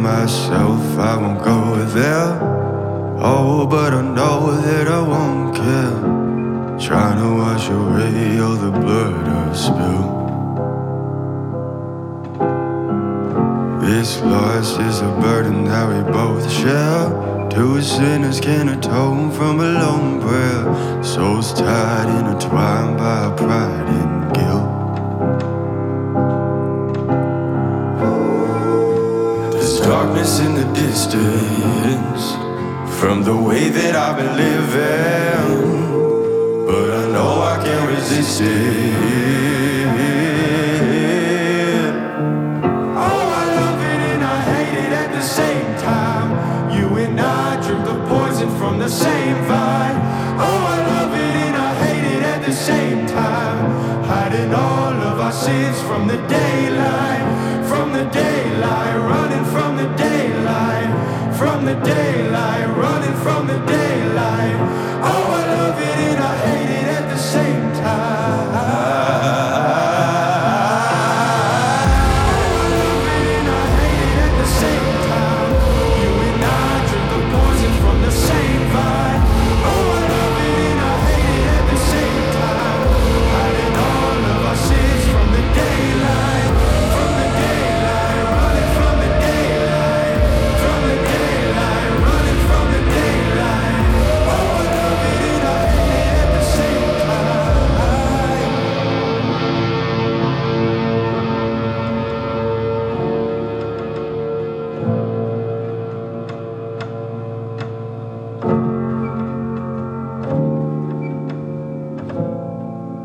myself, I won't go there. Oh, but I know that I won't care. Trying to wash away all the blood I've spilled. This loss is a burden that we both share. Two sinners can atone from a lone prayer. Souls tied, intertwined by pride and guilt. There's darkness in the distance from the way that I've been living, but I know I can't resist it. Oh, I love it and I hate it at the same time. You and I drink the poison from the same vine. Oh, I love it and I hate it at the same time. Hiding all of our sins from the daylight, from the daylight, running from the daylight, from the daylight, running from the daylight. Oh, I love it and